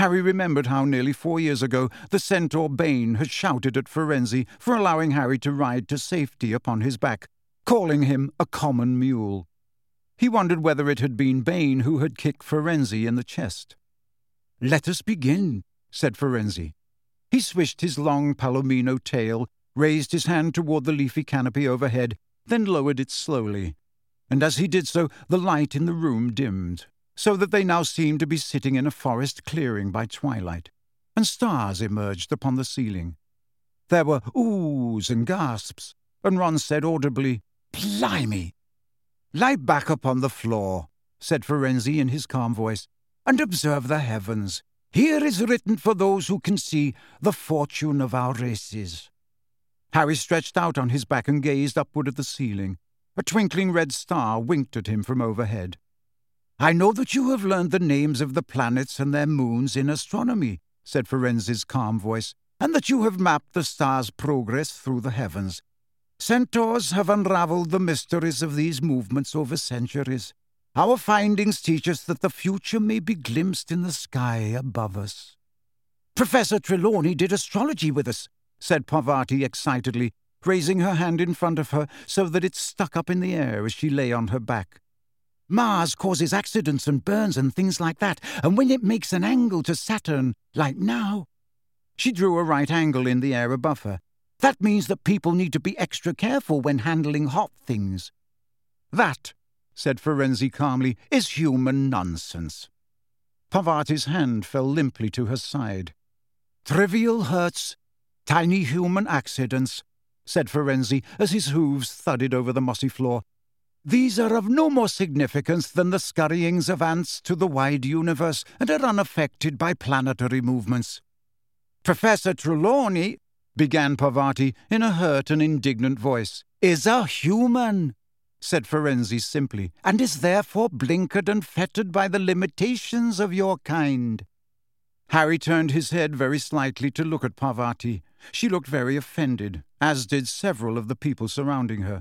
Harry remembered how nearly 4 years ago the centaur Bane had shouted at Firenze for allowing Harry to ride to safety upon his back, calling him a common mule. He wondered whether it had been Bane who had kicked Firenze in the chest. "Let us begin," said Firenze. He swished his long palomino tail, raised his hand toward the leafy canopy overhead, then lowered it slowly, and as he did so the light in the room dimmed, so that they now seemed to be sitting in a forest clearing by twilight, and stars emerged upon the ceiling. There were oohs and gasps, and Ron said audibly, "Blimey!" "Lie back upon the floor," said Firenze in his calm voice, "and observe the heavens. Here is written for those who can see the fortune of our races." Harry stretched out on his back and gazed upward at the ceiling. A twinkling red star winked at him from overhead. "I know that you have learned the names of the planets and their moons in astronomy," said Firenze's calm voice, "and that you have mapped the stars' progress through the heavens. Centaurs have unraveled the mysteries of these movements over centuries. Our findings teach us that the future may be glimpsed in the sky above us." "Professor Trelawney did astrology with us," said Parvati excitedly, raising her hand in front of her so that it stuck up in the air as she lay on her back. "Mars causes accidents and burns and things like that, and when it makes an angle to Saturn, like now—" She drew a right angle in the air above her. "That means that people need to be extra careful when handling hot things." "That," said Firenze calmly, "is human nonsense." Parvati's hand fell limply to her side. "Trivial hurts, tiny human accidents," said Firenze as his hooves thudded over the mossy floor. "These are of no more significance than the scurryings of ants to the wide universe and are unaffected by planetary movements." "Professor Trelawney," began Parvati in a hurt and indignant voice, "is a human," said Firenze simply, "and is therefore blinkered and fettered by the limitations of your kind." Harry turned his head very slightly to look at Parvati. She looked very offended, as did several of the people surrounding her.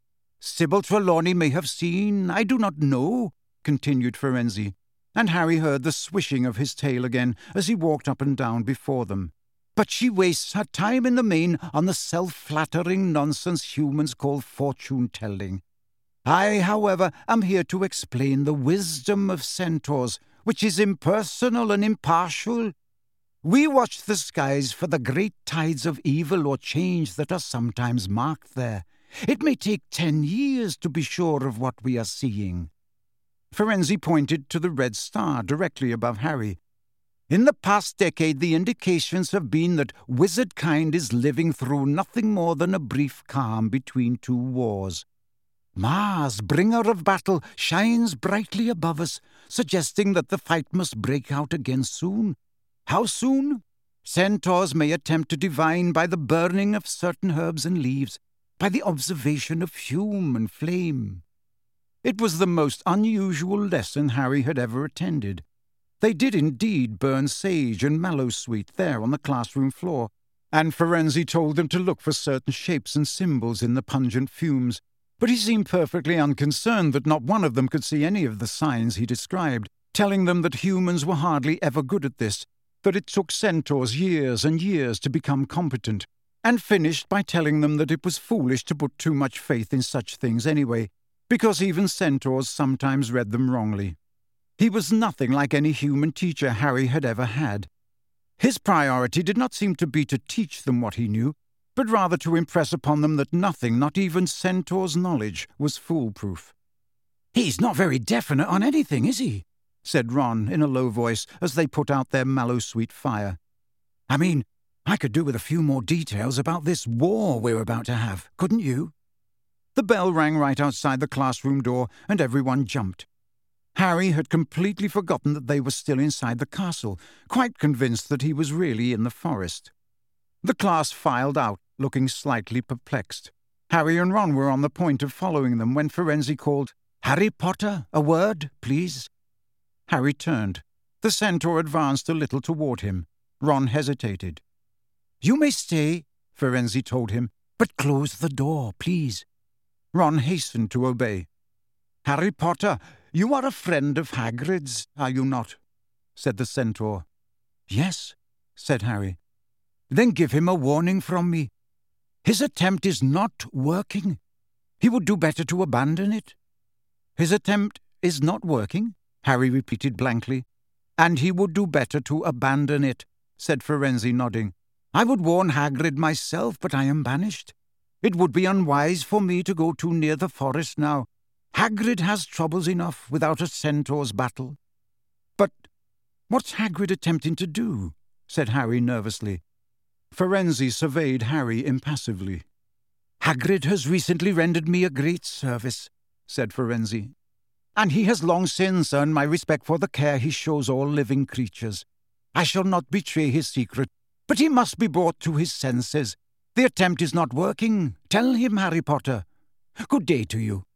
"Sybil Trelawney may have seen, I do not know," continued Firenze, and Harry heard the swishing of his tail again as he walked up and down before them. "But she wastes her time in the main on the self-flattering nonsense humans call fortune-telling. I, however, am here to explain the wisdom of centaurs, which is impersonal and impartial. We watch the skies for the great tides of evil or change that are sometimes marked there. It may take 10 years to be sure of what we are seeing." Firenze pointed to the red star directly above Harry. "In the past decade, the indications have been that wizard kind is living through nothing more than a brief calm between 2 wars. Mars, bringer of battle, shines brightly above us, suggesting that the fight must break out again soon. How soon? Centaurs may attempt to divine by the burning of certain herbs and leaves, by the observation of fume and flame." It was the most unusual lesson Harry had ever attended. They did indeed burn sage and mallowsweet there on the classroom floor, and Firenze told them to look for certain shapes and symbols in the pungent fumes, but he seemed perfectly unconcerned that not one of them could see any of the signs he described, telling them that humans were hardly ever good at this, that it took centaurs years and years to become competent, and finished by telling them that it was foolish to put too much faith in such things anyway, because even centaurs sometimes read them wrongly. He was nothing like any human teacher Harry had ever had. His priority did not seem to be to teach them what he knew, but rather to impress upon them that nothing, not even centaur's knowledge, was foolproof. "He's not very definite on anything, is he?" said Ron in a low voice as they put out their mallowsweet fire. "I mean, I could do with a few more details about this war we're about to have, couldn't you?" The bell rang right outside the classroom door, and everyone jumped. Harry had completely forgotten that they were still inside the castle, quite convinced that he was really in the forest. The class filed out, looking slightly perplexed. Harry and Ron were on the point of following them when Firenze called, "Harry Potter, a word, please." Harry turned. The centaur advanced a little toward him. Ron hesitated. "You may stay," Firenze told him, "but close the door, please." Ron hastened to obey. "Harry Potter, you are a friend of Hagrid's, are you not?" said the centaur. "Yes," said Harry. "Then give him a warning from me. His attempt is not working. He would do better to abandon it." "His attempt is not working?" Harry repeated blankly. "And he would do better to abandon it," said Firenze, nodding. "I would warn Hagrid myself, but I am banished. It would be unwise for me to go too near the forest now. Hagrid has troubles enough without a centaur's battle." "But what's Hagrid attempting to do?" said Harry nervously. Firenze surveyed Harry impassively. "Hagrid has recently rendered me a great service," said Firenze, "and he has long since earned my respect for the care he shows all living creatures. I shall not betray his secret, but he must be brought to his senses. The attempt is not working. Tell him, Harry Potter. Good day to you."